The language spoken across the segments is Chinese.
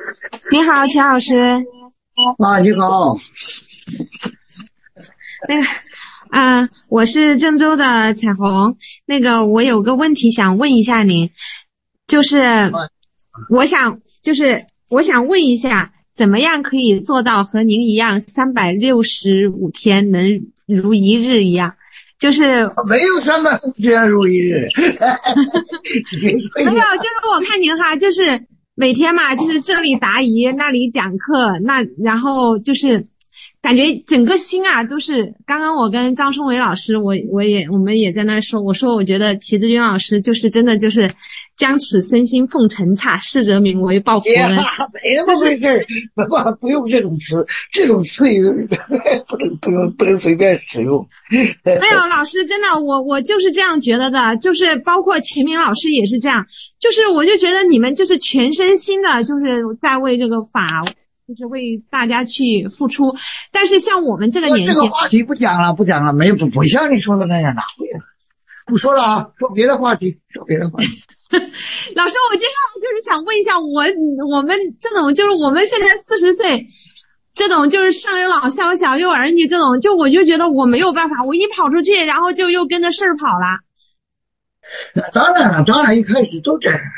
你好，田老师。 啊，你好。 那个，我是郑州的彩虹。我有个问题想问一下您，就是啊， 我想问一下，怎么样可以做到和您一样365天能如一日一样？就是没有什么这样如意日。你可以。 没有，就是我看您哈，就是每天嘛，就是这里答疑，那里讲课，然后就是感觉整个心啊都是。刚刚我跟张松伟老师，我们也在那说，我说我觉得齐志军老师就是真的就是将此身心奉陈刹，逝者名为报佛呀， 恩。 没那么回事儿，不用这种词，这种词语不能随便使用。 没有，老师真的，我就是这样觉得的，就是包括秦明老师也是这样，就是我就觉得你们就是全身心的，就是在为这个法，就是为大家去付出。但是像我们这个说这年纪， 个话题不讲了，不讲了，没有不像你说的那样，哪会啊？不说了啊，说别的话题，说别的话题。 老师，我接下来就是想问一下我们这种就是我们现在40岁。这种就是上有老下有小又有儿女这种，就我就觉得我没有办法，我一跑出去，然后就又跟着事儿跑了。 当然了，当然一开始都这样，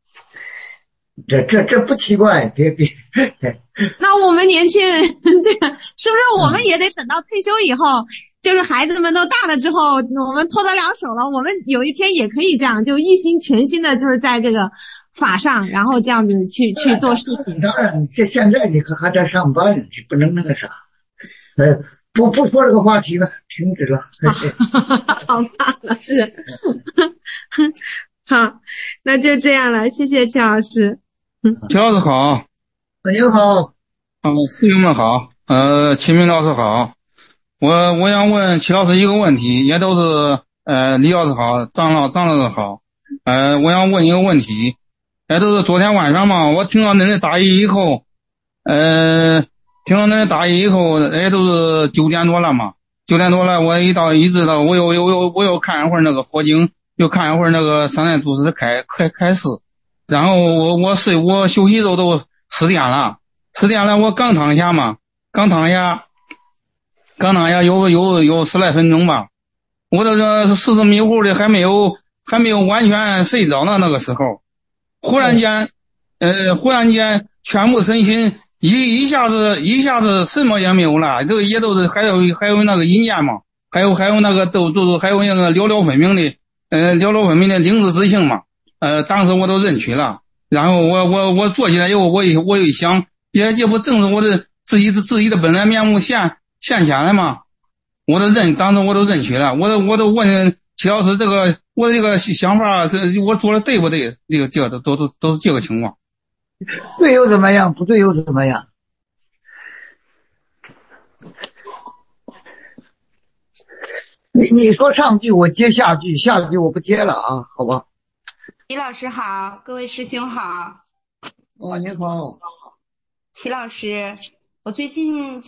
这不奇怪，别。 那我们年轻人，这个是不是我们也得等到退休以后，就是孩子们都大了之后，我们脱得了手了，我们有一天也可以这样，就一心全心的，就是在这个法上，然后这样子去做事情。 当然，现在你可还在上班呢，就不能那个啥。呃，不说这个话题了，停止了。 好，好吧，老师，好，那就这样了，谢谢齐老师。 齐老师好。 你好。 师兄们好，齐明老师好。我想问齐老师一个问题，也都是李老师好，张老师好。我想问一个问题，也都是昨天晚上嘛，我听到您的答疑以后，也都是9点多了嘛，9点多了，我一直到我又看一会儿那个佛经，又看一会儿那个三代祖师的开示，然后我休息都10点了。10点了，我刚躺下嘛，刚躺下有10来分钟吧，我这视迷糊的还没有完全睡着呢。那个时候，忽然间，全部身心一下子什么也没有了，都是还有那个阴间嘛，还有那个还有那个寥寥分明的灵智之性嘛，当时我都认取了。然后我坐起来以后，我一想。也不正是我的自己的本来面目现前了吗？当时我都认取了，我都问齐老师我这个想法，我做的对不对？这个都是这个情况。 对又怎么样？不对又怎么样？你说上句我接下句，下句我不接了啊，好吧？ 齐老师好，各位师兄好。 哦，你好。 齐老师，我最近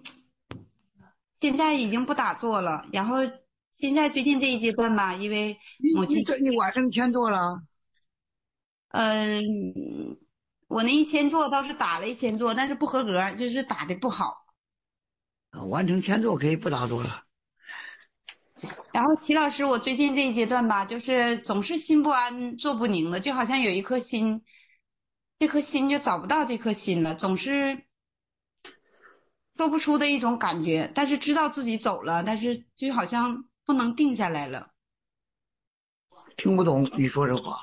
现在已经不打坐了，然后现在最近这一阶段吧，因为母亲， 你完成前座了？ 嗯、我那1000座倒是打了1000座，但是不合格，就是打的不好。 完成前座可以不打坐了。 然后齐老师，我最近这一阶段吧，就是总是心不安，坐不宁的，就好像有一颗心，这颗心就找不到这颗心了，总是说不出的一种感觉，但是知道自己走了，但是就好像不能定下来了。 听不懂你说这话。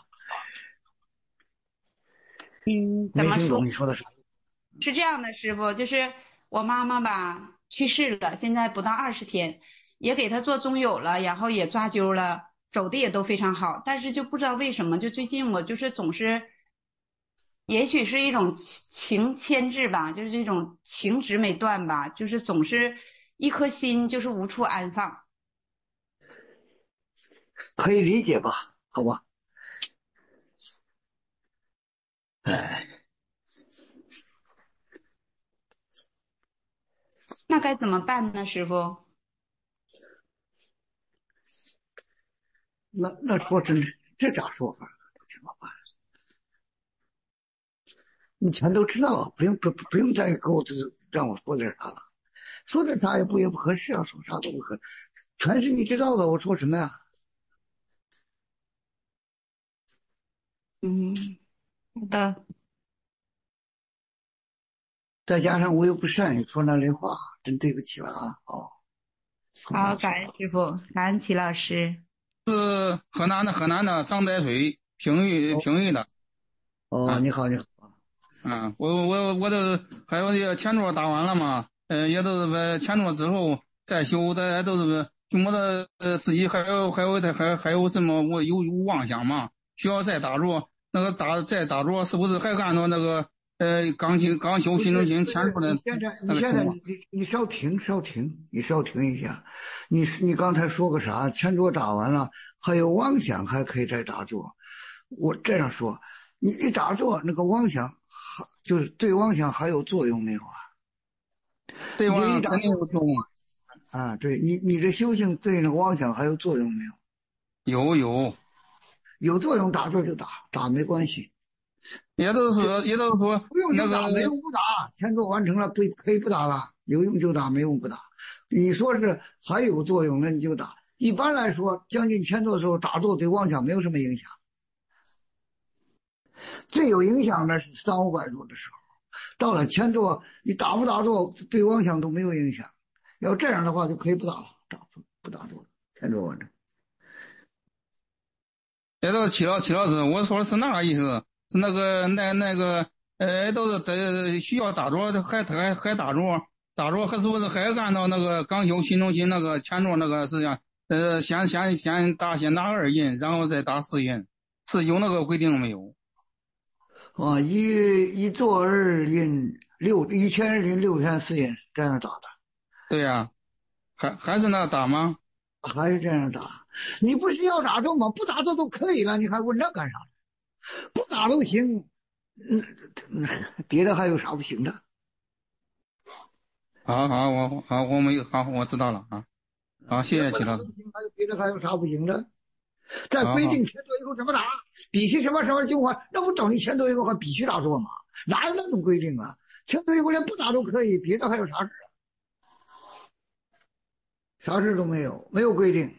怎么说？ 没听懂你说的啥。 是这样的，师傅，就是我妈妈吧去世了，现在不到20天，也给她做中有了，然后也抓阄了，走的也都非常好，但是就不知道为什么，就最近我就是总是，也许是一种情牵制吧，就是这种情执没断吧，就是总是一颗心就是无处安放。 可以理解吧？好吧。哎， 那该怎么办呢，师傅？ 那说真的，这咋说法？怎么办？ 你全都知道，不用再给我让我说点啥了，说点啥也不合适啊，说啥都不合适，全是你知道的，我说什么呀？ 好的。 再加上我又不善于说那类话，真对不起了啊！ 好，感恩师傅，感恩齐老师。 是河南的张白水，平舆的。 你好。 我都还有这个前桌打完了嘛，也都是前桌之后再修的，都是就没得自己还有什么我有妄想嘛，需要再打住，那个再打住是不是还按照那个刚修新中心前桌的那个情况？ 你稍停一下，你刚才说个啥？前桌打完了，还有妄想还可以再打住。我这样说，你一打住那个妄想，就是对妄想还有作用没有啊？ 对妄想肯定有作用啊！对你这修行对那个妄想还有作用没有？ 有作用，打住就打没关系。 也都是说不用就打，没用不打，前桌完成了，可以不打了，有用就打，没用不打。你说是还有作用，那你就打。一般来说，将近前桌的时候打坐对妄想没有什么影响，最有影响的是3、5百桌的时候，到了前桌，你打不打坐对妄想都没有影响。要这样的话，就可以不打了，不打坐，前桌完成。 这都齐老师，我说的是那个意思，是那个都是需要打坐，还打坐，还是不是还按照那个刚修新中心那个前桌那个是样？先打2印，然后再打4印，是有那个规定没有？ 一坐2印1000印6天4印这样打的。 对呀，还是那打吗？ 还是这样打？你不是要打坐吗？不打坐都可以了，你还问这干啥？不打都行，别的还有啥不行的？ 好，我知道了啊。好，谢谢齐老师。 别的还有啥不行的？在规定前桌以后怎么打？必须什么情况？那不等于前桌以后还必须打坐吗？哪有那种规定啊？前桌以后连不打都可以，别的还有啥事啊？啥事都没有规定。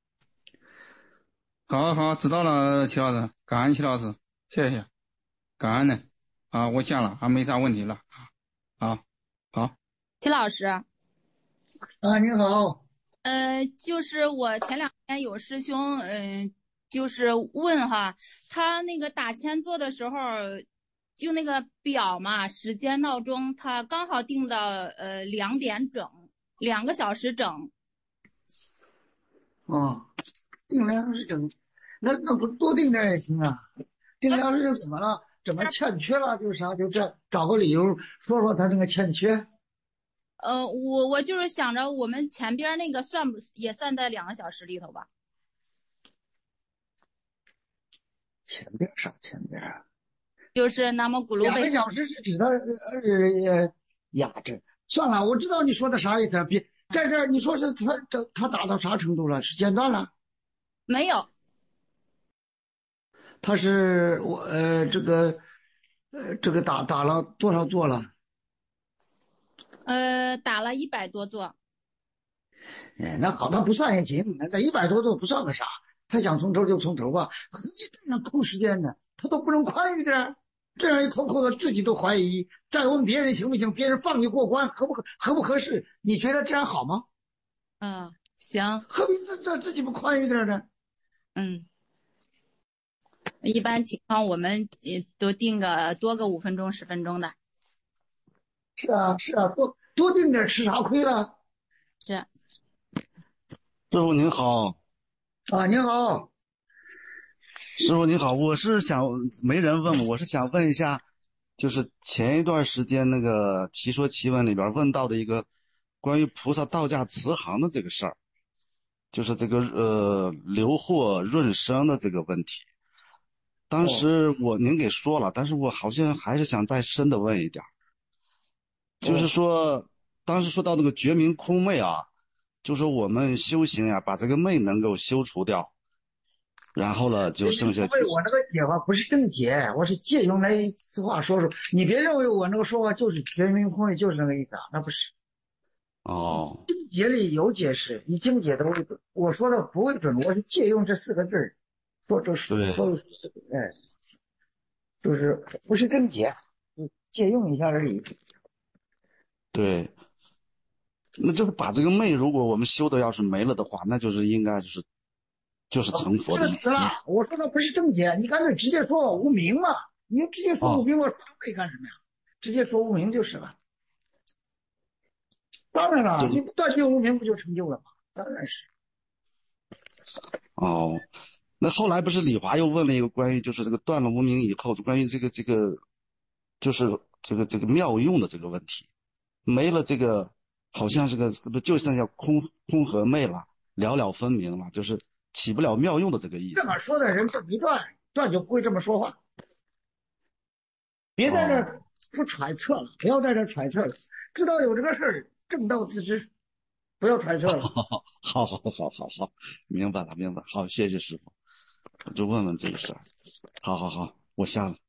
好，知道了，齐老师，感恩齐老师，谢谢，感恩呢。我见了，没啥问题了。好。 齐老师。 你好。 就是我前2天有师兄，就是问哈，他那个打前坐的时候，用那个表嘛，时间闹钟，他刚好定到2点整，2个小时整。 定2小时整，那不多定点也行啊。定2小时怎么了？怎么欠缺了？就是啥？就这找个理由说他那个欠缺。 我就是想着我们前边那个也算在2个小时里头吧？ 前边啥前边啊？ 就是南无古鲁贝。 2个小时是指的这算了，我知道你说的啥意思。别在这儿，你说是他打到啥程度了？是间断了？ 没有。 他是这个打了多少座了？ 打了100多座。 那好，那不算也行，那100多座不算个啥。他想从头就从头吧，何必这样扣时间呢？他都不能宽裕点，这样一扣的自己都怀疑，再问别人行不行？别人放你过关，合不合适？你觉得这样好吗？ 行。 何必这自己不宽裕点呢？ 一般情况我们也都定多个5分钟10分钟的。 是啊，多定点吃啥亏了？ 是。 师傅您好。 您好。 师傅您好，我是想没人问我是想问一下，就是前一段时间那个奇说奇闻里边问到的一个关于菩萨道驾慈航的这个事儿，就是这个留祸润生的这个问题。当时您给说了，但是我好像还是想再深的问一点。就是说当时说到那个觉明空昧啊，就说我们修行呀，把这个昧能够修除掉， 然后呢就剩下。 因为我那个解法不是正解，我是借用来此话说说，你别认为我那个说话就是全民空位就是那个意思啊，那不是。 哦， 经解里有解释，以经解的为准，我说的不为准，我是借用这4个字说这是说，就是不是正解，借用一下而已。 对，那就是把这个昧，如果我们修的要是没了的话，那就是应该就是成佛的意思。 我说的不是正解，你干脆直接说我无名嘛，你直接说无名，我说昧干什么呀？直接说无名就是了。当然了，你断尽无名不就成就了吗？当然是。 哦，那后来不是李华又问了一个关于就是这个断了无名以后，关于这个就是这个妙用的这个问题，没了这个好像是不是就剩下空和昧了，了了分明了，就是起不了妙用的这个意思。 这么说的人这没断就不会这么说话。别在这不揣测了，不要在这揣测了，知道有这个事儿，正道自知，不要揣测了。 好，明白了，好，谢谢师傅，我就问问这个事儿。好，我下了。